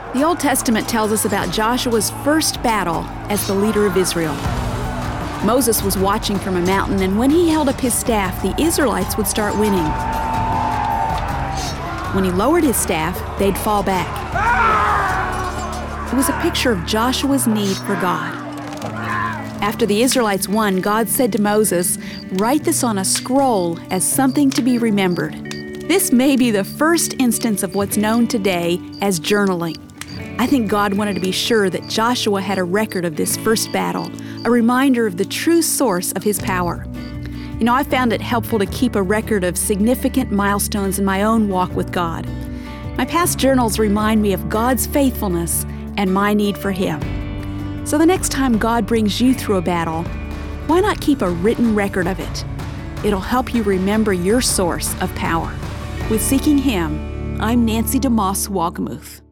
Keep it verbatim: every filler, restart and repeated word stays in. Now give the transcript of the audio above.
The Old Testament tells us about Joshua's first battle as the leader of Israel. Moses was watching from a mountain, and when he held up his staff, the Israelites would start winning. When he lowered his staff, they'd fall back. It was a picture of Joshua's need for God. After the Israelites won, God said to Moses, "Write this on a scroll as something to be remembered." This may be the first instance of what's known today as journaling. I think God wanted to be sure that Joshua had a record of this first battle, a reminder of the true source of his power. You know, I found it helpful to keep a record of significant milestones in my own walk with God. My past journals remind me of God's faithfulness and my need for Him. So the next time God brings you through a battle, why not keep a written record of it? It'll help you remember your source of power. With Seeking Him, I'm Nancy DeMoss Wolgemuth.